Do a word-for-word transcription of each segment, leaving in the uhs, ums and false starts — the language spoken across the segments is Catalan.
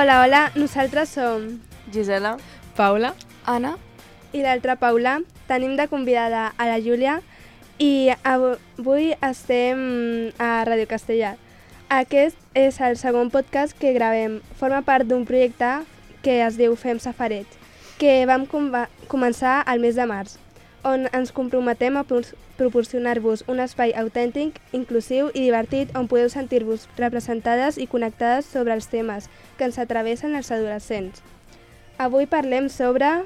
Hola, hola, nosaltres som Gisela, Paula, Anna i l'altra Paula. Tenim de convidada a la Júlia i avui estem a Ràdio Castellar. Aquest és el segon podcast que gravem. Forma part d'un projecte que es diu Fem Safareig, que vam començar al mes de març, on ens comprometem a proporcionar-vos un espai autèntic, inclusiu i divertit on podeu sentir-vos representades i connectades sobre els temes que ens atravessen els adolescents. Avui parlem sobre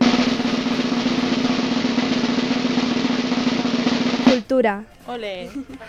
cultura. Ole!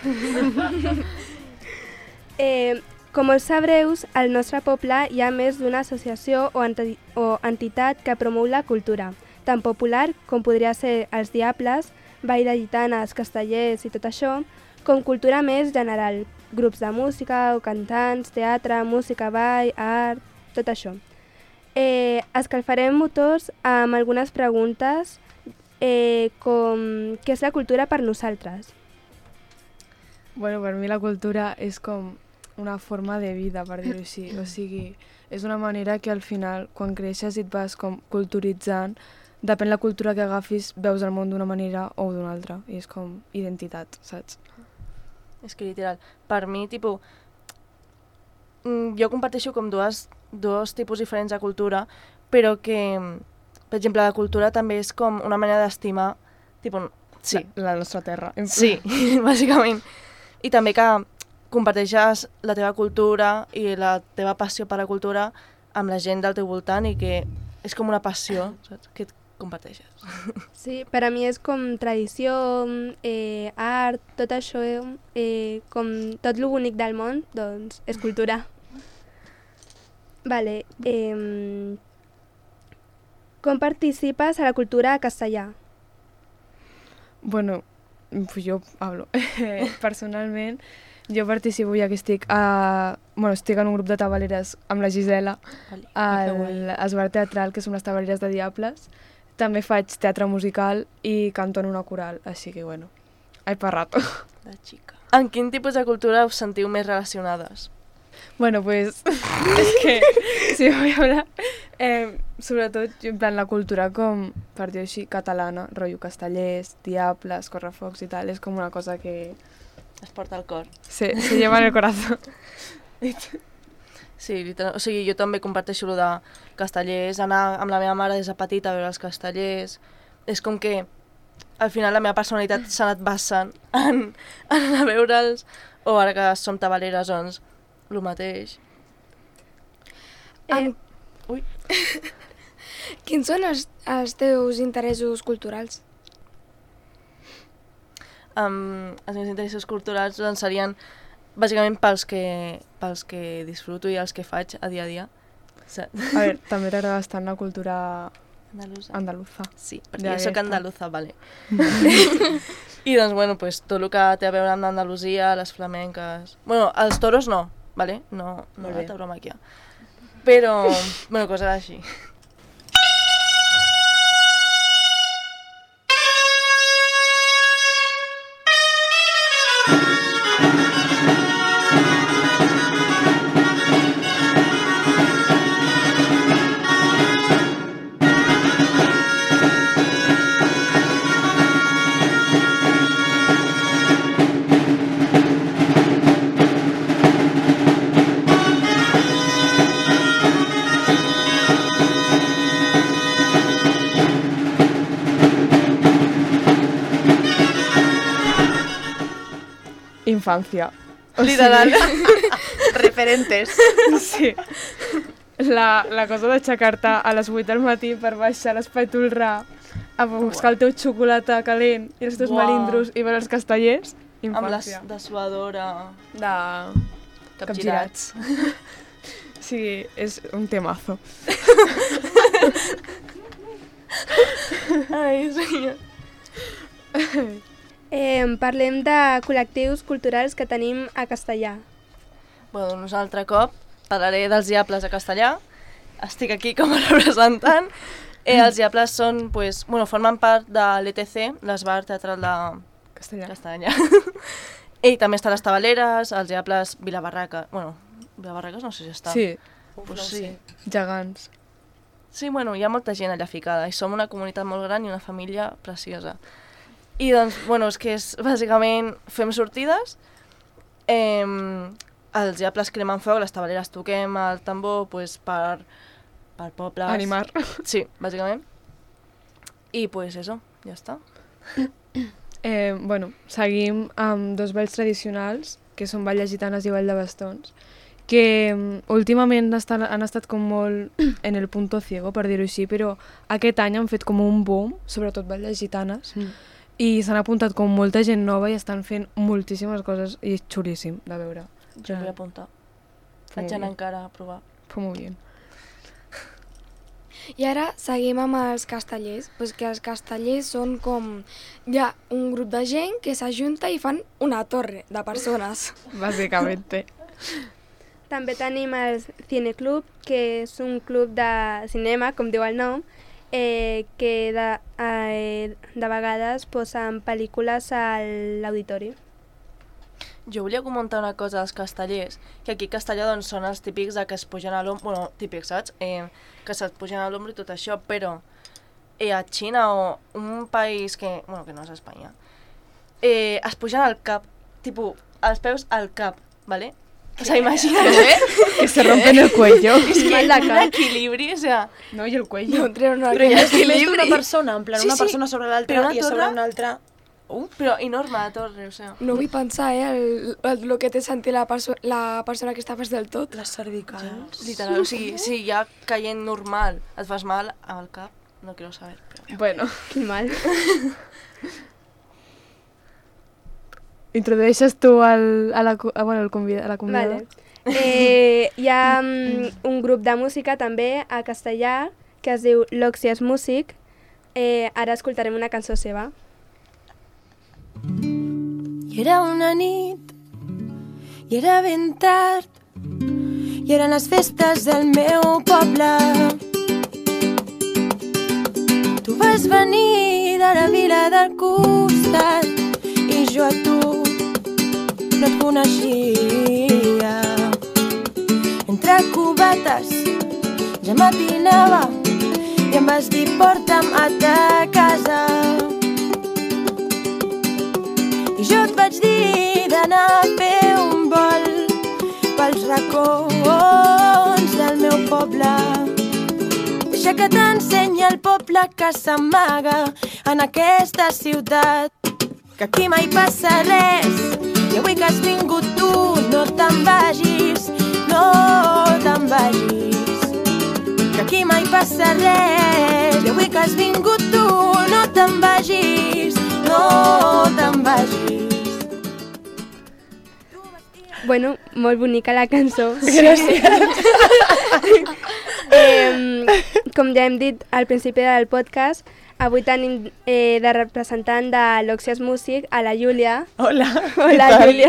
Eh, com us sabreu, al nostre poble hi ha més d'una associació o, enti o entitat que promou la cultura, tan popular com podria ser els Diables, Ball de Gitanes, Castellers i tot això, com cultura més general, grups de música o cantants, teatre, música, ball, art, tot això. Eh, escalfarem motors amb algunes preguntes eh, com què és la cultura per nosaltres? Bueno, per mi la cultura és com una forma de vida, per dir-ho així. O sigui, és una manera que al final, quan creixes i et vas com culturitzant, depèn la cultura que agafis, veus el món d'una manera o d'una altra. I és com identitat, saps? És que literal, per mi, tipus, jo comparteixo com dues, dos tipus diferents de cultura, però que, per exemple, la cultura també és com una manera d'estimar, tipus, sí. La, la nostra terra. Sí, bàsicament. I també que comparteixes la teva cultura i la teva passió per la cultura amb la gent del teu voltant i que és com una passió, saps? Que et comparteixes. Sí, per a mi és com tradició, eh, art, tot això, eh, com tot lo bonic del món, doncs és cultura. Vale, eh, com participes a la cultura castellà? Bueno, pues jo hablo. Personalment, jo participo ja que estic a... Bueno, estic en un grup de tabaleres amb la Gisela, al Esbar Teatral, que són les tabaleres de Diables. També faig teatre musical i canto en una coral, així que, bueno, ai per rato. La xica. En quin tipus de cultura us sentiu més relacionades? Bueno, pues, és que, si vull hablar, eh, sobretot, en plan, la cultura com, per dir així, catalana, rotllo castellers, diables, correfocs i tal, és com una cosa que... Es porta al cor. Sí, se lleva en el corazón. Sí, o sigui, jo també comparteixo lo de castellers, anar amb la meva mare des de petita a veure els castellers. És com que, al final, la meva personalitat s'ha anat basant en, en anar a veure'ls, o ara que som tabaleres, doncs, el mateix. Eh, En... Ui. Quins són els, els teus interessos culturals? Um, els meus interessos culturals doncs, serien bàsicament pels que, pels que disfruto i els que faig a dia a dia. A veure, també t'agrada bastant la cultura andalusa. andaluza. Sí, perquè ja jo soc està. andaluza, vale. I doncs, bueno, pues, tot el que té a veure amb Andalusia, les flamenques... Bueno, els toros no, vale? No, no la tauromàquia. Però, bueno, coses així. Infancia. O literal. Referentes. Sí. La, la cosa d'aixecar-te a les vuit del matí per baixar a l'Espai Tolrà a buscar el teu xocolata calent i els teus Uau. melindros i veure els castellers. Amb les Infància. dessuadora, De... capgirats. Sí, és un temazo. Ai, senyor. Eh, parlem de col·lectius culturals que tenim a Castellà. Bueno, un altre cop parlaré dels Diables a Castellà. Estic aquí com a representant. Eh, els Diables són, pues, bueno, formen part de l'E T C, l'Esbar Teatral de Castellà. Castellà. I també estan les Tabaleres, els Diables Vilabarraca. Bueno, Vilabarraques no sé si està. Sí, Uf, pues sí. Gegants. Sí, bueno, hi ha molta gent allà ficada i som una comunitat molt gran i una família preciosa. I doncs, bueno, és que és, bàsicament fem sortides, eh, els diables cremen foc, les tabaleres toquem el tambor pues, per, per pobles... Animar. Sí, bàsicament. I pues eso, ja està. Eh, bueno, seguim amb dos balls tradicionals, que són Ball de Gitanes i Ball de Bastons, que um, últimament estan, han estat com molt en el punto ciego, per dir-ho així, però aquest any han fet com un boom, sobretot Ball de Gitanes, mm. i s'han apuntat com molta gent nova i estan fent moltíssimes coses i és xulíssim de veure. Jo em vull apuntar. Vaig anar encara a provar. Fue molt bé. I ara seguim amb els castellers, pues que els castellers són com... Hi ha un grup de gent que s'ajunta i fan una torre de persones. Bàsicament. També tenim el Cineclub, que és un club de cinema, com diu el nom, eh, que de, eh, de vegades posen pel·lícules a l'auditori. Jo volia comentar una cosa dels castellers, que aquí a Castellà doncs, són els típics de que es pugen a l'ombra, bueno, típics, saps? Eh, que se't pugen a l'ombra i tot això, però eh, a Xina o un país que, bueno, que no és Espanya, eh, es pugen al cap, tipus, els peus al cap, ¿vale? O sea, imagina't. Que se rompen el cuello. És que hi ha un equilibri, o sea... No, i el cuello. No treuen Però hi ha més d'una persona, en plan, Sí, una sí. persona sobre l'altra Però una i a sobre torre- una altra... Uh, però enorme la torre, o sea... No vull pensar, eh, el, el, el que té sentit la, perso la persona que està fas del tot. Les cervicals. Literal, o sigui, si ja caient normal et fas mal al cap, no quiero saber. Però... Bueno, Quin mal. introdueixes tu al, a la, cu- a, bueno, el convida, a la convidada. Vale. Eh, hi ha mm, un grup de música també a castellà que es diu L'Oxies Music. Eh, ara escoltarem una cançó seva. I era una nit, i era ben tard, i eren les festes del meu poble. Tu vas venir de la vila del costat, i jo a tu no et coneixia. Entre cubates ja matinava i em vas dir porta'm a ta casa. I jo et vaig dir d'anar a fer un vol pels racons del meu poble. Deixa que t'ensenyi el poble que s'amaga en aquesta ciutat, que aquí mai passa res, i avui que has vingut tu no te'n vagis, no te'n vagis, que aquí mai passa res, i avui que has vingut tu no te'n vagis, no te'n vagis. Bueno, molt bonica la cançó. Gràcies. eh, com ja hem dit al principi del podcast, avui tenim eh, de representant de l'Oxies Music a la Júlia. Hola. Hola, Júlia.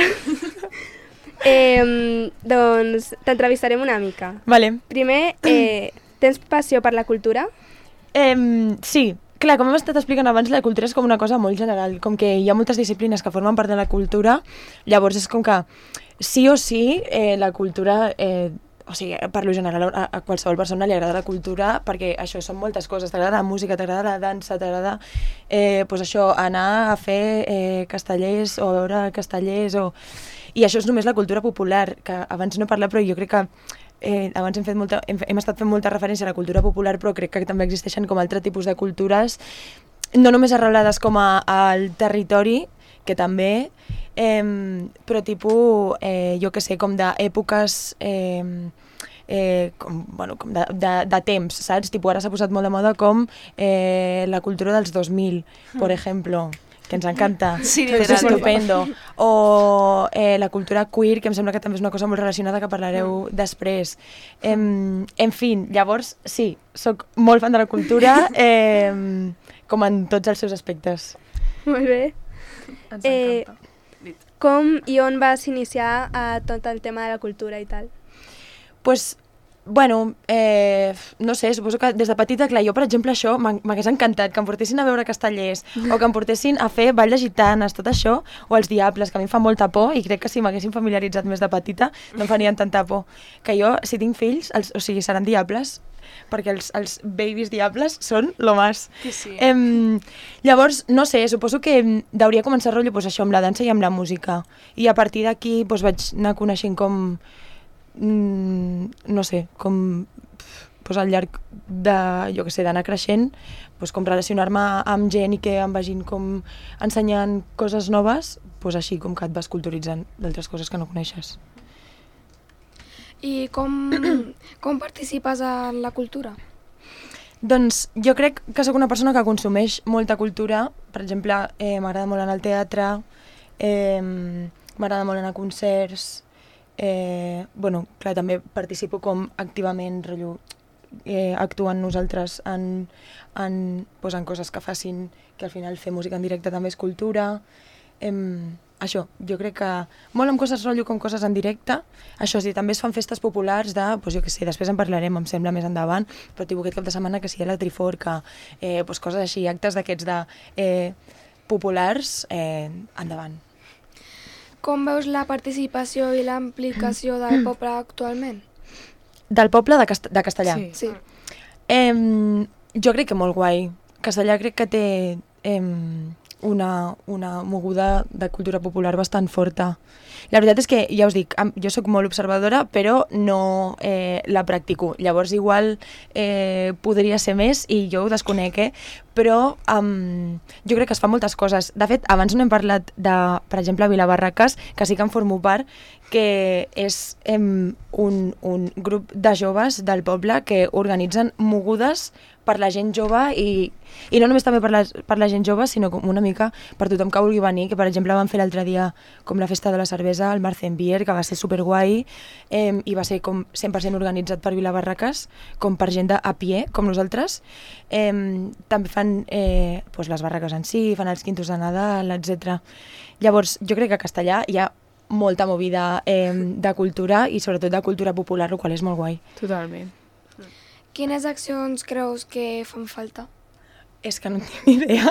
eh, doncs t'entrevistarem una mica. Vale. Primer, eh, tens passió per la cultura? Eh, sí, clar, com hem estat explicant abans, la cultura és com una cosa molt general, com que hi ha moltes disciplines que formen part de la cultura, llavors és com que sí o sí eh, la cultura... Eh, o sigui, per lo general, a, a qualsevol persona li agrada la cultura perquè això són moltes coses, t'agrada la música, t'agrada la dansa, t'agrada eh, pues això, anar a fer eh, castellers o veure castellers o... i això és només la cultura popular, que abans no he parlat però jo crec que eh, abans hem, fet molta, hem, hem estat fent molta referència a la cultura popular però crec que també existeixen com altre tipus de cultures no només arrelades com a, al territori, que també, eh, però tipus, eh, jo que sé, com d'èpoques, eh, eh, com, bueno, com de, de, de temps, saps? Tipo, ara s'ha posat molt de moda com eh, la cultura dels dos mil, per exemple, que ens encanta, Sí, és literal. estupendo. O eh, la cultura queer, que em sembla que també és una cosa molt relacionada que parlareu després. Eh, en fi, llavors, sí, sóc molt fan de la cultura, eh, com en tots els seus aspectes. Molt bé. Ens Eh, encanta. Com i on vas iniciar a tot el tema de la cultura i tal? Pues, Bueno, eh, no sé, suposo que des de petita, clar, jo, per exemple, això m'ha- m'hagués encantat, que em portessin a veure castellers, o que em portessin a fer ball de gitanes, tot això, o els diables, que a mi em fa molta por, i crec que si m'haguessin familiaritzat més de petita, no em farien tanta por. Que jo, si tinc fills, els, o sigui, seran diables, perquè els, els babies diables són lo más. Que sí. Em, llavors, no sé, suposo que em, hauria començat rotllo pues, això, amb la dansa i amb la música. I a partir d'aquí pues, vaig anar coneixent com, mm, no sé, com pues, al llarg de, jo què sé, d'anar creixent, pues, com relacionar-me amb gent i que em vagin com ensenyant coses noves, pues, així com que et vas culturitzant d'altres coses que no coneixes. I com, com participes en la cultura? Doncs jo crec que sóc una persona que consumeix molta cultura. Per exemple, eh, m'agrada molt anar al teatre, eh, m'agrada molt anar a concerts, eh, bueno, clar, també participo com activament, rotllo, eh, actuant nosaltres en, en, pues, en coses que facin, que al final fer música en directe també és cultura. Eh, això, jo crec que molt amb coses rotllo com coses en directe. Això sí, també es fan festes populars de, pues jo què sé, després en parlarem, em sembla, més endavant, però tipus aquest cap de setmana que sigui la Triforca, eh, pues coses així, actes d'aquests de eh, populars, eh, endavant. Com veus la participació i la implicació del poble actualment? Del poble de, Cast de Castellà. Sí. Sí. Eh, jo crec que molt guai. Castellà crec que té eh, una, una moguda de cultura popular bastant forta. La veritat és que, ja us dic, am- jo sóc molt observadora, però no eh, la practico. Llavors, igual eh, podria ser més i jo ho desconec, eh? Però um, jo crec que es fan moltes coses. De fet, abans no hem parlat de, per exemple, Vilabarraques, que sí que en formo part, que és em, un, un grup de joves del poble que organitzen mogudes per la gent jove i, i no només també per la, per la gent jove, sinó com una mica per tothom que vulgui venir, que per exemple van fer l'altre dia com la festa de la cervesa, el Marcenbier, que va ser superguai eh, i va ser com cent per cent organitzat per Vilabarraques, com per gent de a pie, com nosaltres. Eh, també fan eh, pues les barraques en si, fan els quintos de Nadal, etcètera. Llavors, jo crec que a Castellà hi ha molta movida eh, de cultura i sobretot de cultura popular, el qual és molt guai. Totalment. Quines accions creus que fan falta? És que no en tinc ni idea.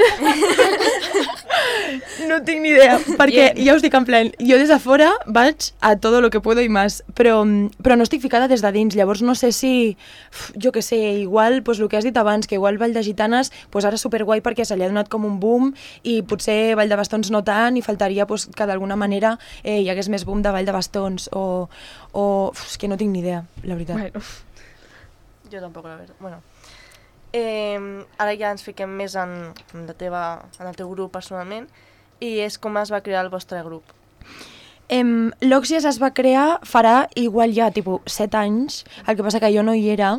No tinc ni idea, perquè ja us dic en plan, jo des de fora vaig a todo lo que puedo i más, però, però no estic ficada des de dins, llavors no sé si, uf, jo que sé, igual, pues, el que has dit abans, que igual Vall de Gitanes, pues, ara és superguai perquè se li ha donat com un boom i potser Vall de Bastons no tant i faltaria pues, que d'alguna manera eh, hi hagués més boom de Vall de Bastons o, o uf, és que no tinc ni idea, la veritat. Bueno, Jo tampoc, la veritat. Bueno. Eh, ara ja ens fiquem més en, en, la teva, en el teu grup personalment i és com es va crear el vostre grup. Em, L'Òxies es va crear farà igual ja, tipus, set anys, el que passa que jo no hi era,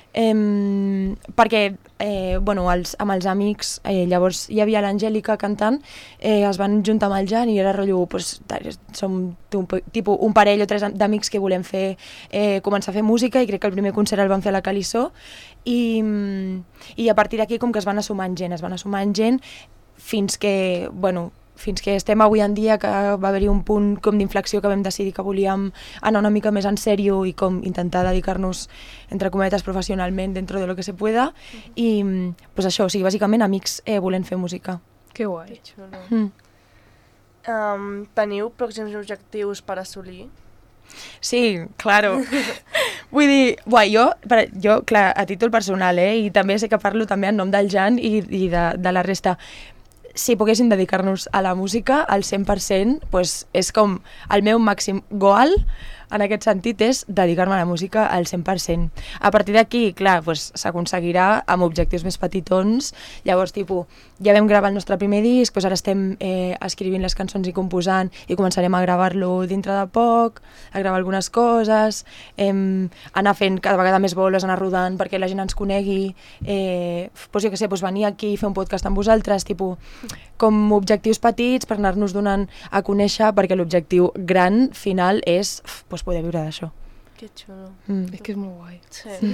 em, perquè, eh, bueno, els, amb els amics, eh, llavors hi havia l'Angèlica cantant, eh, es van juntar amb el Jan i era rotllo, pues, som un, tipus, un parell o tres d'amics que volem fer, eh, començar a fer música i crec que el primer concert el van fer a la Calissó i, i a partir d'aquí com que es van anar sumant gent, es van anar sumant gent fins que, bueno, fins que estem avui en dia, que va haver-hi un punt com d'inflexió que vam decidir que volíem anar una mica més en sèrio i com intentar dedicar-nos, entre cometes, professionalment dentro de lo que se pueda. I pues això, o sigui, bàsicament amics eh, volent fer música. que guai. Que xulo. Mm. Um, teniu pròxims objectius per assolir? Sí, claro. Vull dir, buah, jo, per, jo, clar, a títol personal, eh, i també sé que parlo també en nom del Jan i, i de, de la resta, si poguéssim dedicar-nos a la música al cent per cent, pues, és com el meu màxim goal en aquest sentit és dedicar-me a la música al cent per cent. A partir d'aquí, clar, pues, s'aconseguirà amb objectius més petitons. Llavors, tipus, ja vam gravar el nostre primer disc, pues ara estem eh, escrivint les cançons i composant i començarem a gravar-lo dintre de poc, a gravar algunes coses, eh, anar fent cada vegada més boles, anar rodant perquè la gent ens conegui, eh, pues, jo què sé, pues, venir aquí i fer un podcast amb vosaltres, tipus, com objectius petits per anar-nos donant a conèixer, perquè l'objectiu gran final és pues, poder viure d'això. Que xulo. Mm. És que és molt guai. Sí.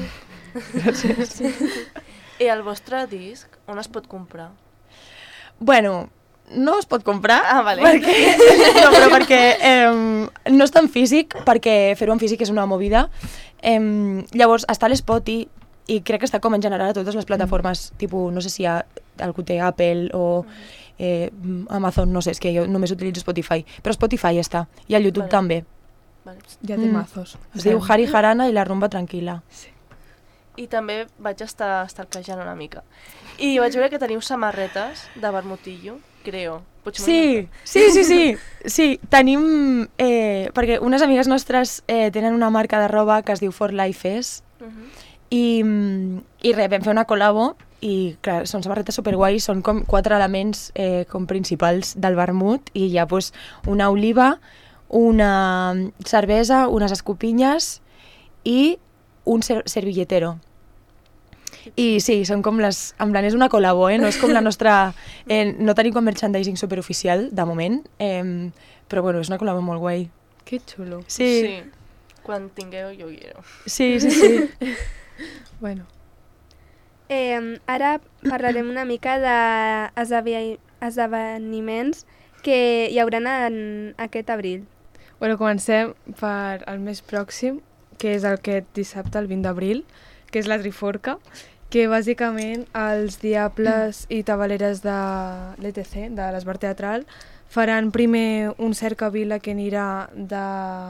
Gràcies. I el vostre disc, on es pot comprar? Bueno, no es pot comprar. Ah, vale. Perquè, no, però perquè eh, no és tan físic, perquè fer-ho en físic és una movida. Eh, llavors, està a l'Spoti i crec que està com en general a totes les plataformes, mm. tipus, no sé si hi ha algú té Apple o eh, Amazon, no sé, és que jo només utilitzo Spotify, però Spotify està, i al YouTube vale. també. Vale. Ja té mazos. Mm. Es diu Hari Harana i la rumba tranquil·la. Sí. I també vaig estar stalkejant una mica. I vaig veure que teniu samarretes de vermutillo, creo. Potser Sí, sí, sí, sí, sí. Tenim, eh, perquè unes amigues nostres eh, tenen una marca de roba que es diu For Lifes, uh -huh. i, i res, vam fer una col·labo i clar, són samarretes superguais, són com quatre elements eh, com principals del vermut i hi ha pues, una oliva, una cervesa, unes escopinyes i un ser servilletero. I sí, són com les... En plan, és una col·labo, eh? No és com la nostra... Eh, no tenim com merchandising superoficial, de moment, eh, però bueno, és una col·labo molt guai. Que xulo. Sí, Sí. Quan tingueu, jo quiero. sí, sí. sí. Bueno. Eh, ara parlarem una mica d'esdeveniments que hi haurà en aquest abril. Bueno, comencem per el més pròxim, que és aquest dissabte, el vint d'abril, que és la Triforca, que bàsicament els diables i tabaleres de l'E T C, de l'Esbar Teatral, faran primer un cercavila que anirà de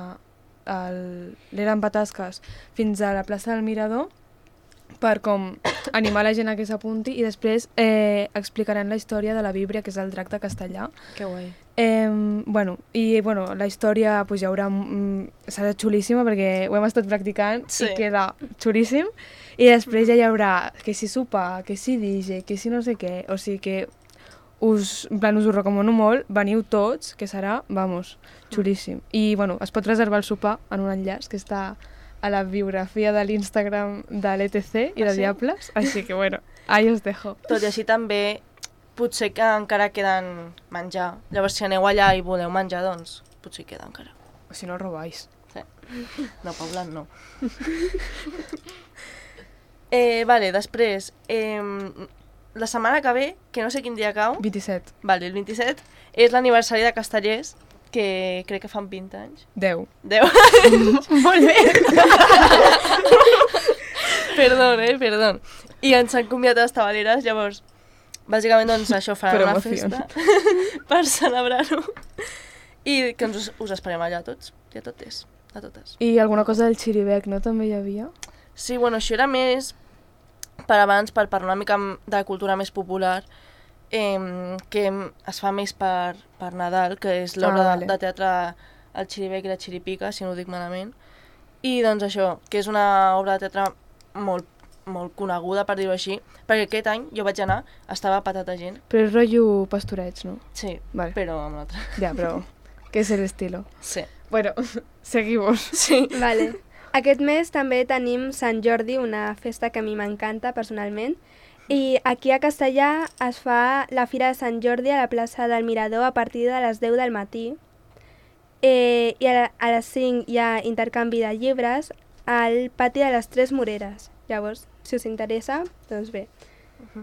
l'Eren Batasques fins a la plaça del Mirador per com animar la gent a que s'apunti i després eh, explicaran la història de la Víbria, que és el drac de Castellà. Que guai. Eh, bueno, i bueno, la història pues, hi haurà, mm, serà xulíssima perquè ho hem estat practicant Sí. i queda xulíssim. I després ja hi haurà que si sopar, que si D J, que si no sé què, o sigui que us, en plan, us ho recomano molt, veniu tots, que serà, vamos, xulíssim. I bueno, es pot reservar el sopar en un enllaç que està a la biografia de l'Instagram de l'E T C i Ah, de sí? Diables, així que bueno, ahí os dejo. Tot i així també potser que encara queden menjar. Llavors si aneu allà i voleu menjar, doncs potser queda encara. O si no, robáis. Sí. No, Paula, no. eh, vale, després, eh, la setmana que ve, que no sé quin dia cau, vint-i-set. vale, el vint-i-set, és l'aniversari de Castellers, que crec que fan vint anys. deu. deu. Molt bé. Perdó, eh, perdó. I ens han convidat a les tabaleres, llavors, bàsicament, doncs, això farà una Promoción. festa per celebrar-ho. I que ens us, us esperem allà tots, i a totes, a totes. I alguna cosa del xiribec, no? També hi havia? Sí, bueno, això era més per abans, per parlar una mica de cultura més popular, eh, que es fa més per, per Nadal, que és l'obra Ah, ah, vale. de, de teatre El Xiribec i la Xiripica, si no ho dic malament. I doncs això, que és una obra de teatre molt, molt coneguda, per dir-ho així, perquè aquest any jo vaig anar, estava patat de gent. Però és rotllo pastorets, no? Sí, Vale. però amb l'altre. Ja, però... que és el estilo. Sí. Bueno, seguimos. Sí. Vale. Aquest mes també tenim Sant Jordi, una festa que a mi m'encanta personalment, i aquí a Castellà es fa la Fira de Sant Jordi a la plaça del Mirador a partir de les deu del matí, eh, i a, la, a les cinc hi ha intercanvi de llibres al pati de les Tres Moreres. Llavors, si us interessa, doncs bé. Uh-huh.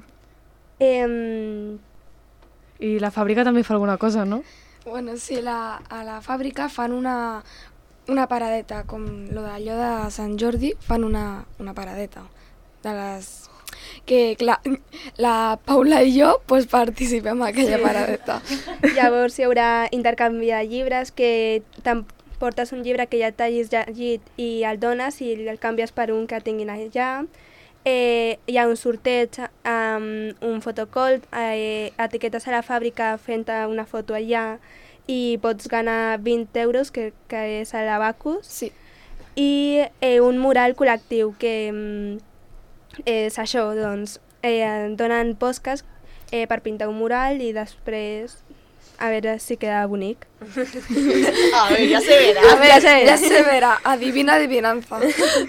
Eh, I la fàbrica també fa alguna cosa, no? Bueno, sí, la, a la fàbrica fan una, una paradeta, com lo d'allò de Sant Jordi, fan una, una paradeta de les... que, clar, la Paula i jo pues, participem en aquella Sí. paradeta. Llavors hi haurà intercanvi de llibres, que portes un llibre que ja t'hagis llegit i el dones i el canvies per un que tinguin allà. Eh, hi ha un sorteig amb un fotocall, eh, etiquetes a la fàbrica fent una foto allà i pots ganar vint euros, que, que és a l'Abacus, Sí. i eh, un mural col·lectiu, que mm, és això, doncs, eh, donen posques eh, per pintar un mural i després a veure si queda bonic. A veure, ja se verà. A ver, Ja se ya verá. se verá. Adivina, adivinanza.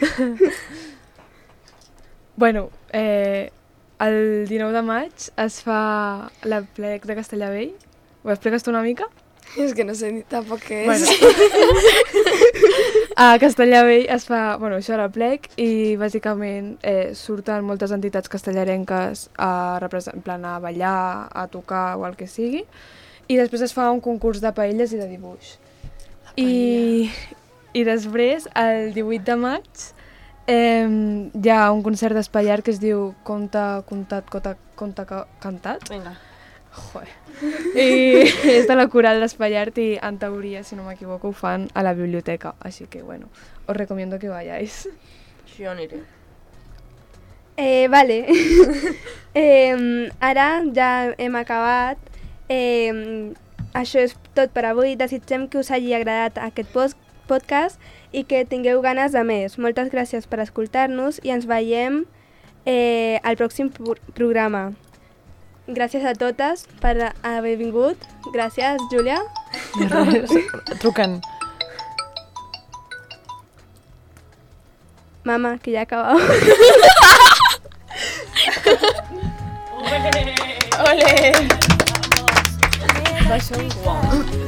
Bueno, eh, el dinou de maig es fa l'Aplec de Castellavell. Ho expliques tu una mica? Es que no sé ni tampoco qué es. Bueno. A Castellavell es fa, bueno, això a la plec i bàsicament eh, surten moltes entitats castellarenques a, en plan, a ballar, a tocar o el que sigui i després es fa un concurs de paelles i de dibuix. I, i després, el divuit de maig, eh, hi ha un concert d'Espallar que es diu Conta, Contat, Conta, Conta Cantat. Vinga. Joder. I és de la coral d'Espallart i en teoria, si no m'equivoco, ho fan a la biblioteca, així que bueno, os recomiendo que vayáis. Jo aniré. Eh, vale. eh, ara ja hem acabat. Eh, això és tot per avui. Desitgem que us hagi agradat aquest post podcast i que tingueu ganes de més. Moltes gràcies per escoltar-nos i ens veiem eh, al pròxim pro programa. Gràcies a totes per haver vingut. Gràcies, Júlia. Truquen. Mama, que ja acabeu. Ole! Va ser un guau.